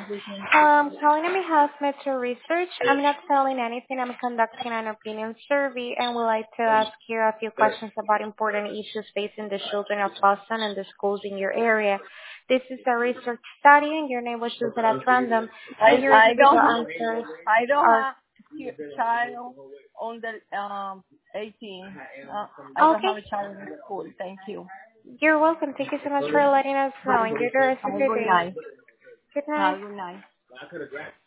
Calling on behalf of Metro Research. I'm not selling anything. I'm conducting an opinion survey and would like to ask you a few questions about important issues facing the children of Boston and the schools in your area. This is a research study and your name was chosen at random and your I individual don't have answers I don't are have child under 18. I don't okay. have a child in school. Thank you. You're welcome. Thank you so much for letting us know. Have Enjoy the rest of a your good day. night. Good night. Have a good night.